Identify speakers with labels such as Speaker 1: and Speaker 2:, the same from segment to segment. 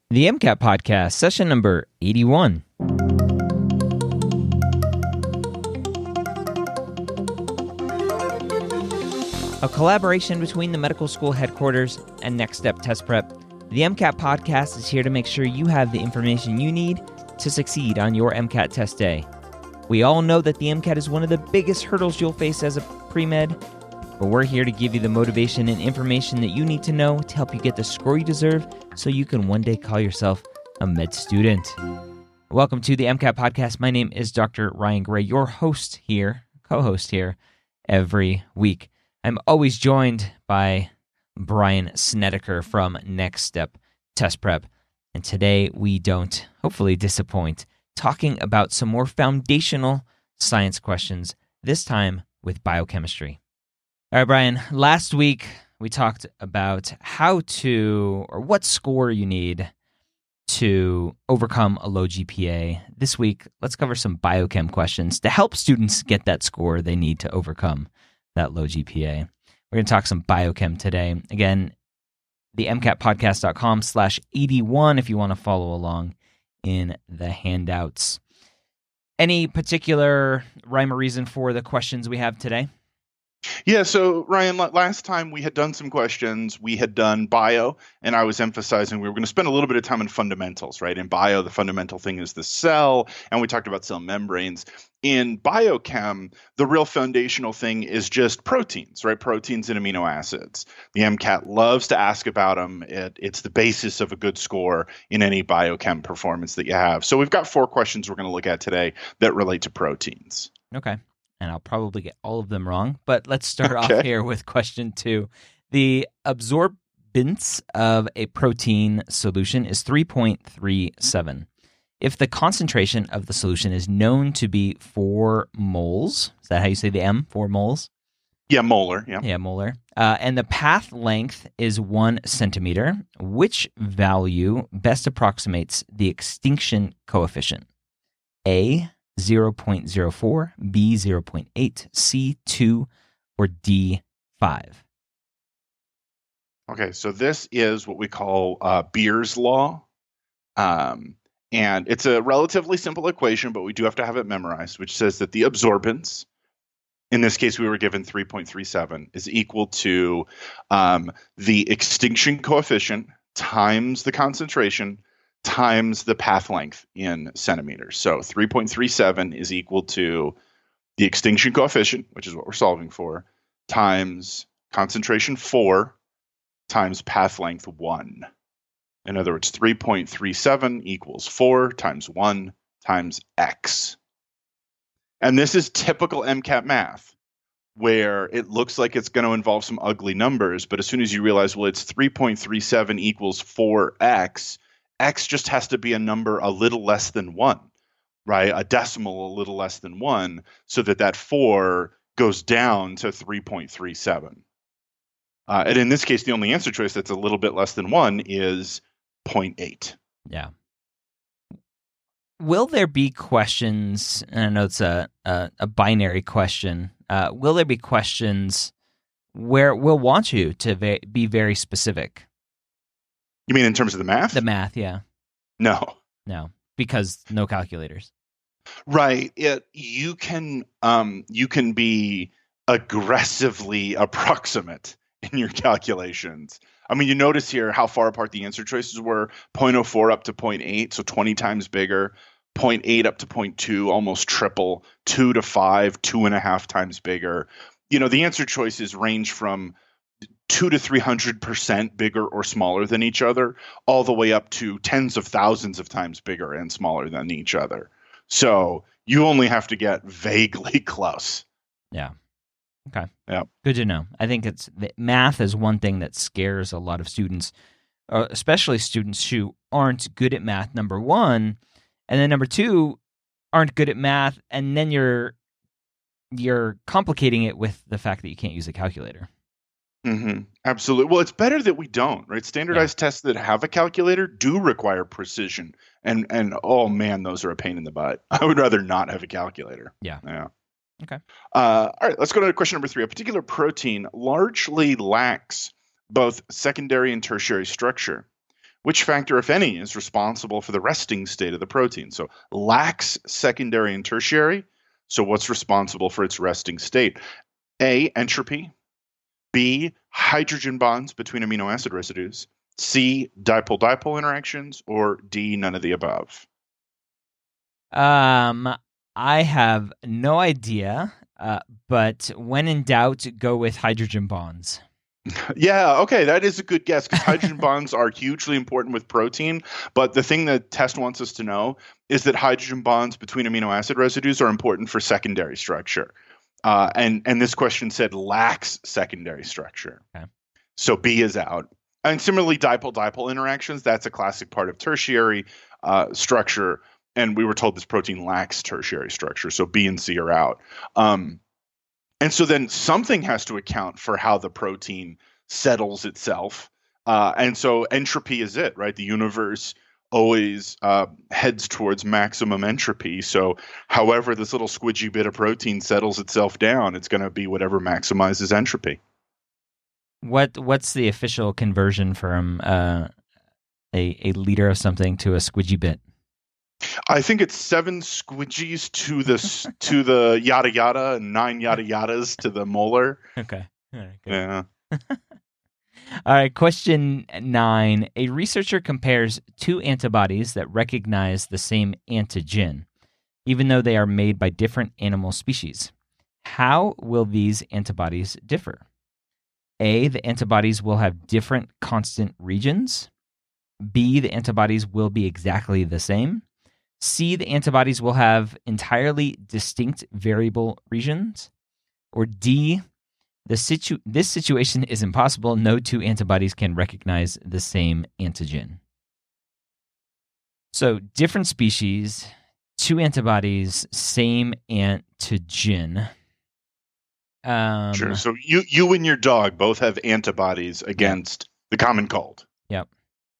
Speaker 1: The MCAT Podcast, session number 81. A collaboration between the medical school headquarters and Next Step Test Prep, the MCAT Podcast is here to make sure you have the information you need to succeed on your MCAT test day. We all know that the MCAT is one of the biggest hurdles you'll face as a pre-med, but we're here to give you the motivation and information that you need to know to help you get the score you deserve so you can one day call yourself a med student. Welcome to the MCAT Podcast. My name is Dr. Ryan Gray, your host here, co-host here every week. I'm always joined by Brian Snedeker from Next Step Test Prep. And today we don't, hopefully, disappoint, talking about some more foundational science questions, this time with biochemistry. All right, Brian, last week we talked about how to, or what score you need to overcome a low GPA. This week, let's cover some biochem questions to help students get that score they need to overcome that low GPA. We're going to talk some biochem today. Again, the MCATpodcast.com/81 if you want to follow along in the handouts. Any particular rhyme or reason for the questions we have today?
Speaker 2: Yeah, so Ryan, last time we had done some questions, we had done bio, and I was emphasizing we were going to spend a little bit of time on fundamentals, right? In bio, the fundamental thing is the cell, and we talked about cell membranes. In biochem, the real foundational thing is just proteins, right? Proteins and amino acids. The MCAT loves to ask about them. It's the basis of a good score in any biochem performance that you have. So we've got 4 questions we're going to look at today that relate to proteins.
Speaker 1: Okay. And I'll probably get all of them wrong, but let's start off here with question 2. The absorbance of a protein solution is 3.37. If the concentration of the solution is known to be 4 moles, is that how you say the M, 4 moles?
Speaker 2: Yeah, molar. Yeah,
Speaker 1: molar. And the path length is 1 centimeter, which value best approximates the extinction coefficient? A, 0.04, B, 0.8, C, 2, or D, 5.
Speaker 2: Okay, so this is what we call Beer's law. And it's a relatively simple equation, but we do have to have it memorized, which says that the absorbance, in this case we were given 3.37, is equal to the extinction coefficient times the concentration times the path length in centimeters. So 3.37 is equal to the extinction coefficient, which is what we're solving for, times concentration 4 times path length 1. In other words, 3.37 equals 4 times 1 times x. And this is typical MCAT math, where it looks like it's going to involve some ugly numbers, but as soon as you realize, well, it's 3.37 equals 4x, x just has to be a number a little less than 1, right? A decimal a little less than 1, so that 4 goes down to 3.37. And in this case, the only answer choice that's a little bit less than 1 is 0.8.
Speaker 1: Yeah. Will there be questions, and I know it's a binary question, will there be questions where we'll want you to be very specific?
Speaker 2: You mean in terms of the math?
Speaker 1: The math, yeah.
Speaker 2: No,
Speaker 1: because no calculators.
Speaker 2: Right. You can be aggressively approximate in your calculations. I mean, you notice here how far apart the answer choices were: 0.04 up to 0.8, so 20 times bigger; 0.8 up to 0.2, almost triple; 2 to 5, 2.5 times bigger. You know, the answer choices range from 200 to 300% bigger or smaller than each other, all the way up to tens of thousands of times bigger and smaller than each other. So you only have to get vaguely close.
Speaker 1: Yeah. Okay.
Speaker 2: Yeah.
Speaker 1: Good to know. I think math is one thing that scares a lot of students, especially students who aren't good at math, number one, and then number two, aren't good at math, and then you're complicating it with the fact that you can't use a calculator.
Speaker 2: Mm-hmm. Absolutely. Well, it's better that we don't, right? Standardized tests that have a calculator do require precision. And oh man, those are a pain in the butt. I would rather not have a calculator.
Speaker 1: Yeah. Okay.
Speaker 2: All right, let's go to question number 3. A particular protein largely lacks both secondary and tertiary structure, which factor, if any, is responsible for the resting state of the protein? So lacks secondary and tertiary. So what's responsible for its resting state? A, entropy. B, hydrogen bonds between amino acid residues. C, dipole-dipole interactions. Or D, none of the above.
Speaker 1: I have no idea, but when in doubt, go with hydrogen bonds.
Speaker 2: Yeah, okay, that is a good guess because hydrogen bonds are hugely important with protein. But the thing the test wants us to know is that hydrogen bonds between amino acid residues are important for secondary structure. And this question said lacks secondary structure.
Speaker 1: Okay.
Speaker 2: So B is out. And similarly, dipole-dipole interactions, that's a classic part of tertiary structure. And we were told this protein lacks tertiary structure. So B and C are out. And so then something has to account for how the protein settles itself. And so entropy is it, right? The universe always heads towards maximum entropy. So however this little squidgy bit of protein settles itself down, it's going to be whatever maximizes entropy.
Speaker 1: What's the official conversion from a liter of something to a squidgy bit?
Speaker 2: I think it's 7 squidgies to the yada yada and 9 yada yadas to the molar.
Speaker 1: Okay. All right, good.
Speaker 2: Yeah.
Speaker 1: All right, question 9. A researcher compares 2 antibodies that recognize the same antigen, even though they are made by different animal species. How will these antibodies differ? A, the antibodies will have different constant regions. B, the antibodies will be exactly the same. C, the antibodies will have entirely distinct variable regions. Or D, this situation is impossible. No 2 antibodies can recognize the same antigen. So different species, 2 antibodies, same antigen.
Speaker 2: Sure. So you and your dog both have antibodies against the common cold.
Speaker 1: Yep.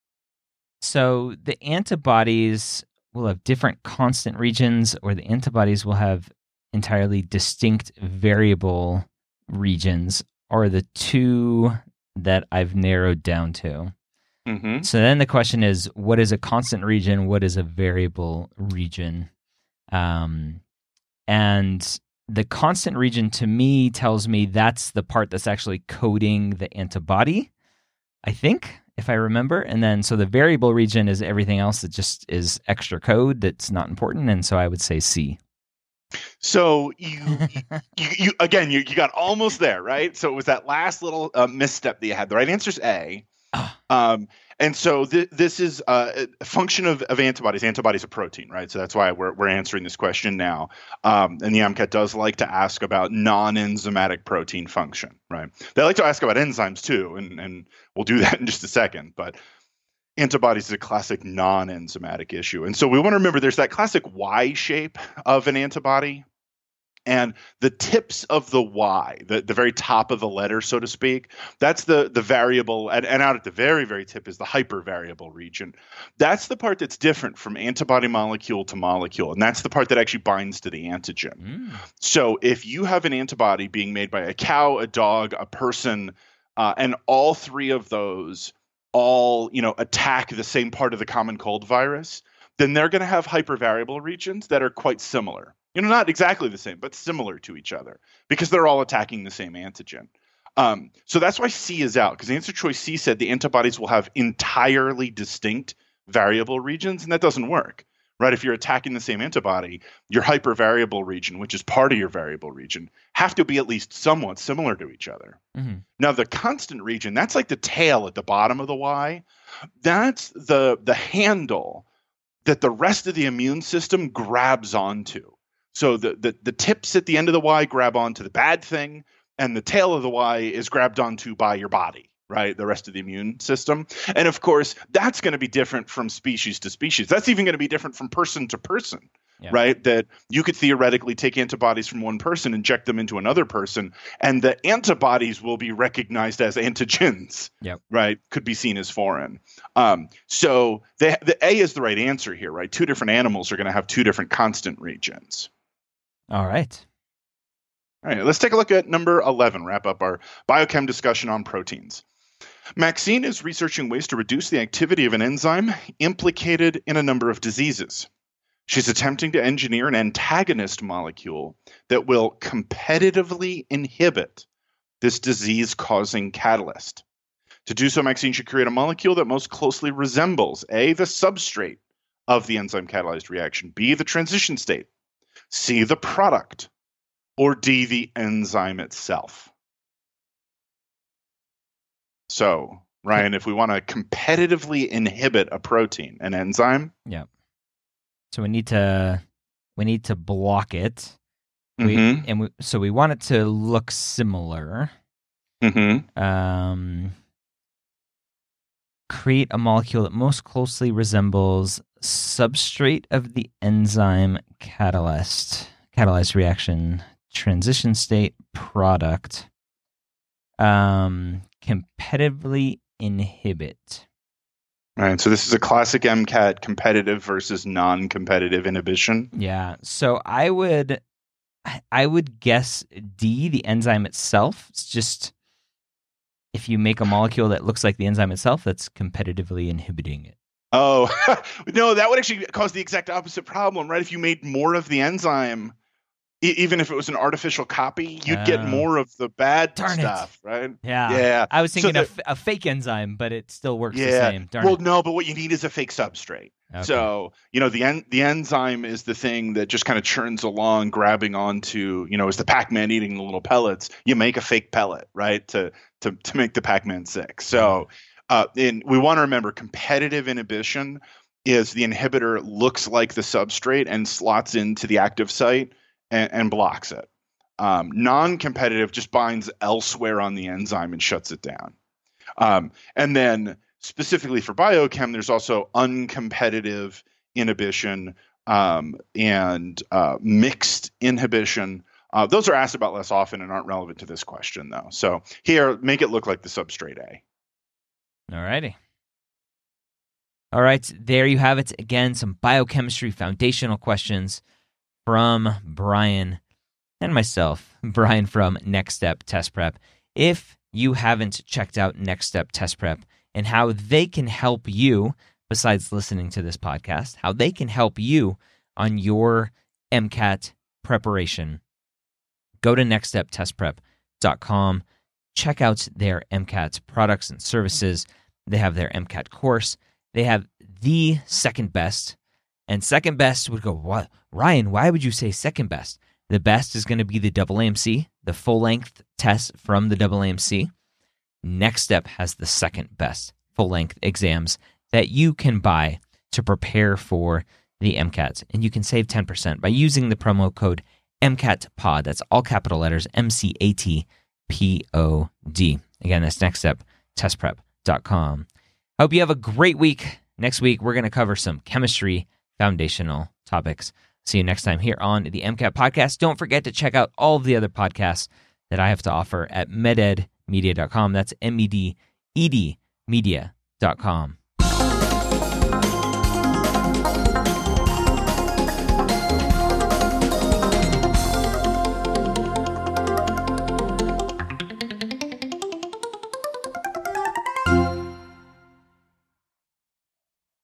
Speaker 1: So the antibodies will have different constant regions, or the antibodies will have entirely distinct variable regions, are the 2 that I've narrowed down to.
Speaker 2: Mm-hmm.
Speaker 1: So then the question is, what is a constant region? What is a variable region? And the constant region to me tells me that's the part that's actually coding the antibody, I think, if I remember. And then so the variable region is everything else that just is extra code that's not important. And so I would say C.
Speaker 2: So you again, you got almost there, right? So it was that last little misstep that you had. The right answer is A. And so this is a function of antibodies. Antibodies are protein, right? So that's why we're answering this question now. And the MCAT does like to ask about non-enzymatic protein function, right? They like to ask about enzymes too, and we'll do that in just a second. But antibodies is a classic non-enzymatic issue. And so we want to remember there's that classic Y shape of an antibody. And the tips of the Y, the very top of the letter, so to speak, that's the variable. And out at the very, very tip is the hypervariable region. That's the part that's different from antibody molecule to molecule. And that's the part that actually binds to the antigen. So if you have an antibody being made by a cow, a dog, a person, and all 3 of those all, attack the same part of the common cold virus, then they're going to have hypervariable regions that are quite similar. Not exactly the same, but similar to each other because they're all attacking the same antigen. So that's why C is out, because answer choice C said the antibodies will have entirely distinct variable regions, and that doesn't work, right? If you're attacking the same antibody, your hypervariable region, which is part of your variable region, have to be at least somewhat similar to each other. Mm-hmm. Now, the constant region, that's like the tail at the bottom of the Y. That's the handle that the rest of the immune system grabs onto. So the tips at the end of the Y grab onto the bad thing, and the tail of the Y is grabbed onto by your body, right? The rest of the immune system. And of course, that's going to be different from species to species. That's even going to be different from person to person, right? That you could theoretically take antibodies from one person, inject them into another person, and the antibodies will be recognized as antigens, right? Could be seen as foreign. So the A is the right answer here, right? 2 different animals are going to have 2 different constant regions.
Speaker 1: All right.
Speaker 2: All right, let's take a look at number 11, wrap up our biochem discussion on proteins. Maxine is researching ways to reduce the activity of an enzyme implicated in a number of diseases. She's attempting to engineer an antagonist molecule that will competitively inhibit this disease-causing catalyst. To do so, Maxine should create a molecule that most closely resembles A, the substrate of the enzyme catalyzed reaction, B, the transition state, C, the product, or D, the enzyme itself. So, Ryan, if we want to competitively inhibit a protein, an enzyme,
Speaker 1: Yeah. So we need to block it. So we want it to look similar. Create a molecule that most closely resembles substrate of the enzyme catalyzed reaction, transition state, product. Competitively inhibit.
Speaker 2: All right, so this is a classic MCAT competitive versus non-competitive inhibition.
Speaker 1: Yeah, so I would guess D, the enzyme itself. It's just if you make a molecule that looks like the enzyme itself, that's competitively inhibiting it.
Speaker 2: Oh, no, that would actually cause the exact opposite problem, right? If you made more of the enzyme, even if it was an artificial copy, you'd get more of the bad stuff, right?
Speaker 1: Yeah. I was thinking a fake enzyme, but it still works the same.
Speaker 2: No, but what you need is a fake substrate. Okay. So, the enzyme is the thing that just kind of churns along, grabbing onto, is the Pac-Man eating the little pellets. You make a fake pellet, right, to make the Pac-Man sick. So, we want to remember competitive inhibition is the inhibitor looks like the substrate and slots into the active site and blocks it. Non-competitive just binds elsewhere on the enzyme and shuts it down. And then specifically for biochem, there's also uncompetitive inhibition and mixed inhibition. Those are asked about less often and aren't relevant to this question, though. So here, make it look like the substrate A.
Speaker 1: All righty. All right, there you have it. Again, some biochemistry foundational questions from Brian and myself, Brian from Next Step Test Prep. If you haven't checked out Next Step Test Prep and how they can help you, besides listening to this podcast, how they can help you on your MCAT preparation, go to nextsteptestprep.com. Check out their MCAT products and services. They have their MCAT course. They have the second best. And second best would go, what? Ryan, why would you say second best? The best is going to be the AAMC, the full-length test from the AAMC. Next Step has the second best full-length exams that you can buy to prepare for the MCATs. And you can save 10% by using the promo code MCATPOD. That's all capital letters, MCATPOD. Again, that's nextsteptestprep.com. Hope you have a great week. Next week, we're going to cover some chemistry foundational topics. See you next time here on the MCAT podcast. Don't forget to check out all of the other podcasts that I have to offer at mededmedia.com. That's MEDED media.com.